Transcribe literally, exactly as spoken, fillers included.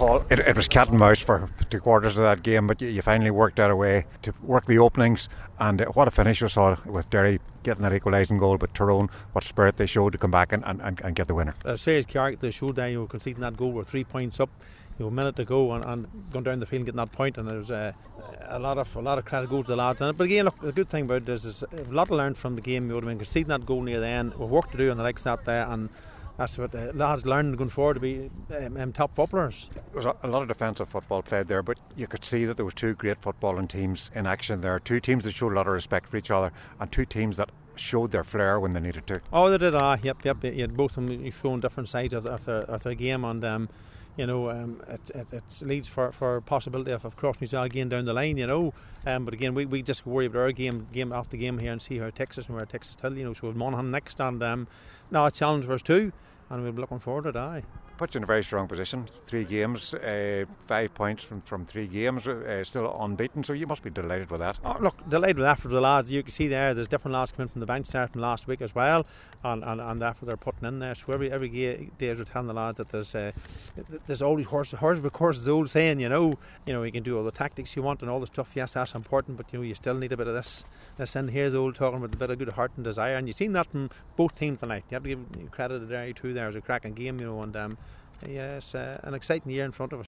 Paul, it, it was cat and mouse for two quarters of that game, but you, you finally worked out a way to work the openings, and uh, what a finish we saw with Derry getting that equalising goal, but Tyrone, what spirit they showed to come back and, and, and get the winner. A serious character they showed there, you know, conceding that goal with three points up, you know, a minute to go, and, and going down the field and getting that point, and there's uh, a lot of a lot of credit goes to the lads in it. But again, look, the good thing about this is a lot to learn from the game. You would have been conceding that goal near the end, we've work to do on the next step there, and that's what the lads learned going forward to be um, um, top footballers. There was a, a lot of defensive football played there, but you could see that there was two great footballing teams in action there. Two teams that showed a lot of respect for each other, and two teams that showed their flair when they needed to. Oh, they did. Ah, yep, yep. You had both of them showing different sides of, of, their, of their game, and um, you know, um, it, it, it leads for for possibility of, of crossing each other again down the line. You know, um, but again, we, we just worry about our game, game after game here, and see how it takes us and where it takes us till. You know, so Monaghan next, and um, now a challenge for us too. And we'll be looking forward to it, aye. Puts you in a very strong position. Three games, uh, five points from, from three games, uh, still unbeaten, so you must be delighted with that. Oh, look, delighted with that for the lads. You can see there, there's different lads coming from the bench there from last week as well, and, and, and that's what they're putting in there. So every every day we're telling the lads that there's uh, there's always horse horse of course is the old saying, you know, you know, you can do all the tactics you want and all the stuff. Yes, that's important, but you know, you still need a bit of this. This in here's the old talking about a bit of good heart and desire, and you've seen that from both teams tonight. You have to give credit to Derry too. There was a cracking game, you know, and um, yeah, it's uh, an exciting year in front of us.